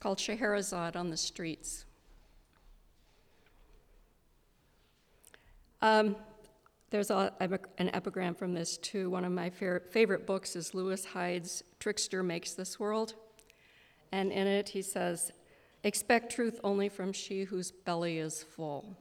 called Scheherazade on the Streets. There's an epigram from this too. One of my favorite books is Lewis Hyde's Trickster Makes This World. And in it he says, "Expect truth only from she whose belly is full."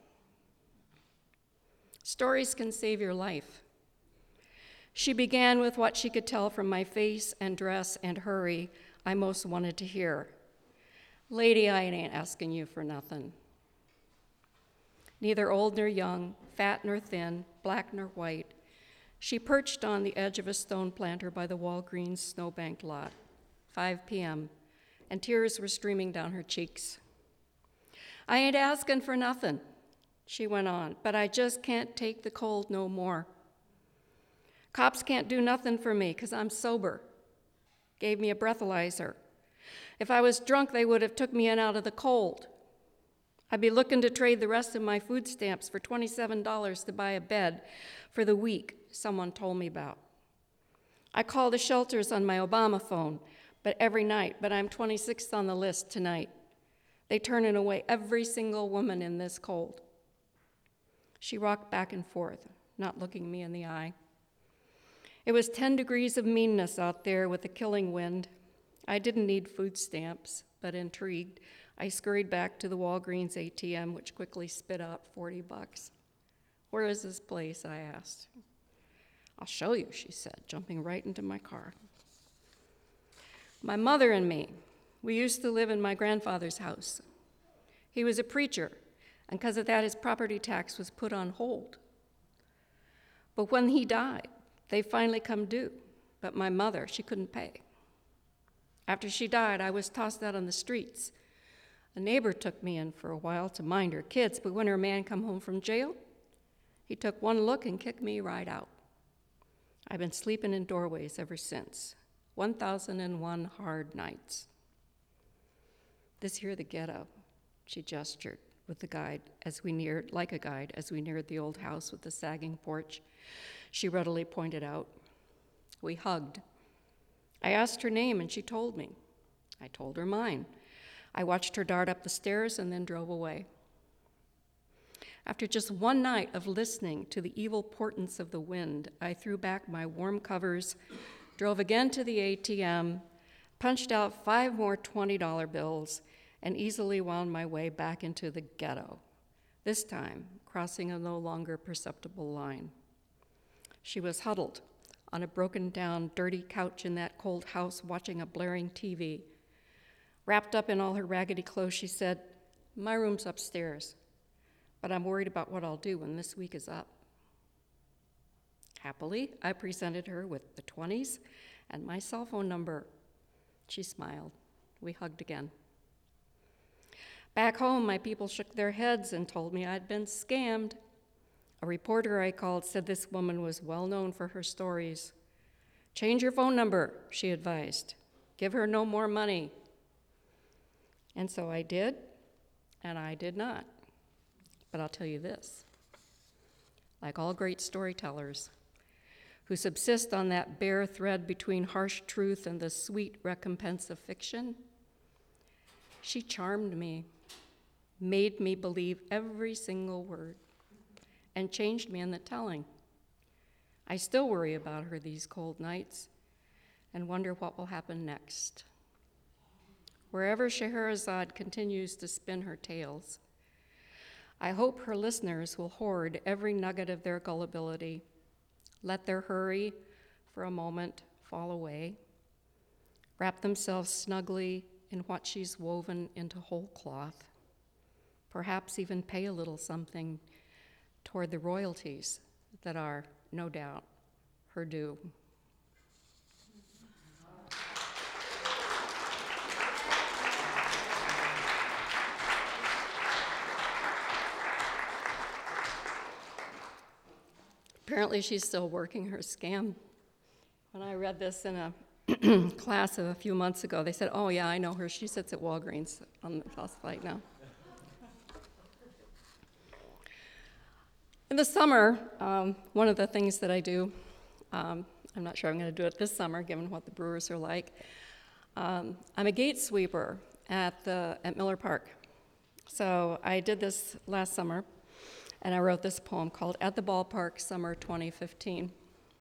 Stories can save your life. She began with what she could tell from my face and dress and hurry I most wanted to hear. "Lady, I ain't asking you for nothing. Neither old nor young, fat nor thin, black nor white, she perched on the edge of a stone planter by the Walgreens snowbanked lot, 5 p.m., and tears were streaming down her cheeks. I ain't asking for nothing," she went on, "but I just can't take the cold no more. Cops can't do nothing for me 'cause I'm sober. Gave me a breathalyzer. If I was drunk, they would have took me in out of the cold. I'd be looking to trade the rest of my food stamps for $27 to buy a bed for the week someone told me about. I call the shelters on my Obama phone, but every night, but I'm 26th on the list tonight. They turning away every single woman in this cold." She rocked back and forth, not looking me in the eye. It was 10 degrees of meanness out there with a killing wind. I didn't need food stamps, but intrigued, I scurried back to the Walgreens ATM, which quickly spit out $40. "Where is this place?" I asked. "I'll show you," she said, jumping right into my car. My mother and me, we used to live in my grandfather's house. He was a preacher, and because of that, his property tax was put on hold. But when he died, they finally come due, but my mother, she couldn't pay. After she died, I was tossed out on the streets. A neighbor took me in for a while to mind her kids, but when her man come home from jail, he took one look and kicked me right out. I've been sleeping in doorways ever since. 1,001 hard nights. This here the ghetto, she gestured with the guide as we neared the old house with the sagging porch. She readily pointed out. We hugged. I asked her name and she told me. I told her mine. I watched her dart up the stairs and then drove away. After just one night of listening to the evil portents of the wind, I threw back my warm covers, drove again to the ATM, punched out 5 more $20 bills, and easily wound my way back into the ghetto, this time crossing a no longer perceptible line. She was huddled on a broken-down, dirty couch in that cold house watching a blaring TV. Wrapped up in all her raggedy clothes, she said, "My room's upstairs, but I'm worried about what I'll do when this week is up." Happily, I presented her with the 20s and my cell phone number. She smiled. We hugged again. Back home, my people shook their heads and told me I'd been scammed. A reporter I called said this woman was well known for her stories. "Change your phone number," she advised. "Give her no more money." And so I did, and I did not. But I'll tell you this, like all great storytellers who subsist on that bare thread between harsh truth and the sweet recompense of fiction, she charmed me, made me believe every single word, and changed me in the telling. I still worry about her these cold nights and wonder what will happen next. Wherever Scheherazade continues to spin her tales, I hope her listeners will hoard every nugget of their gullibility, let their hurry for a moment fall away, wrap themselves snugly in what she's woven into whole cloth, perhaps even pay a little something toward the royalties that are, no doubt, her due. Apparently she's still working her scam. When I read this in a class a few months ago, they said, "Oh yeah, I know her. She sits at Walgreens on the South Flight now." In the summer, one of the things that I do, I'm not sure I'm going to do it this summer given what the Brewers are like, I'm a gate sweeper, at Miller Park. So I did this last summer, and I wrote this poem called At the Ballpark, Summer 2015.